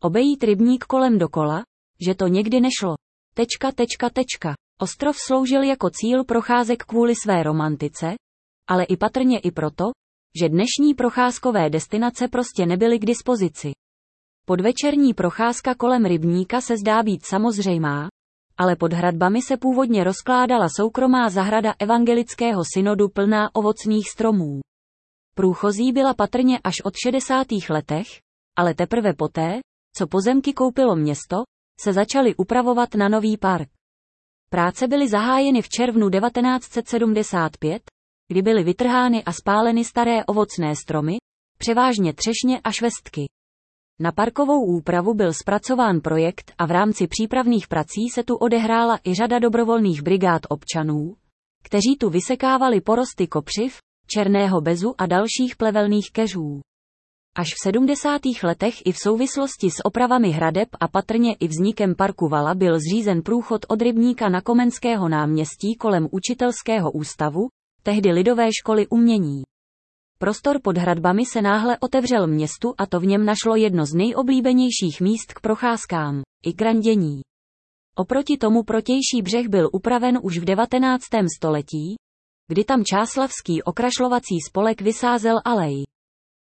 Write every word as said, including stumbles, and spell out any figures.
obejít rybník kolem dokola, že to někdy nešlo. Tečka, tečka, tečka. Ostrov sloužil jako cíl procházek kvůli své romantice, ale i patrně i proto, že dnešní procházkové destinace prostě nebyly k dispozici. Podvečerní procházka kolem rybníka se zdá být samozřejmá, ale pod hradbami se původně rozkládala soukromá zahrada evangelického synodu plná ovocných stromů. Průchozí byla patrně až od šedesátých letech, ale teprve poté, co pozemky koupilo město, se začaly upravovat na nový park. Práce byly zahájeny v červnu devatenáct set sedmdesát pět, kdy byly vytrhány a spáleny staré ovocné stromy, převážně třešně a švestky. Na parkovou úpravu byl zpracován projekt a v rámci přípravných prací se tu odehrála i řada dobrovolných brigád občanů, kteří tu vysekávali porosty kopřiv, černého bezu a dalších plevelných keřů. Až v sedmdesátých letech i v souvislosti s opravami hradeb a patrně i vznikem parku Vala byl zřízen průchod od rybníka na Komenského náměstí kolem učitelského ústavu, tehdy lidové školy umění. Prostor pod hradbami se náhle otevřel městu a to v něm našlo jedno z nejoblíbenějších míst k procházkám, i k randění. Oproti tomu protější břeh byl upraven už v devatenáctém století, kdy tam čáslavský okrašlovací spolek vysázel alej.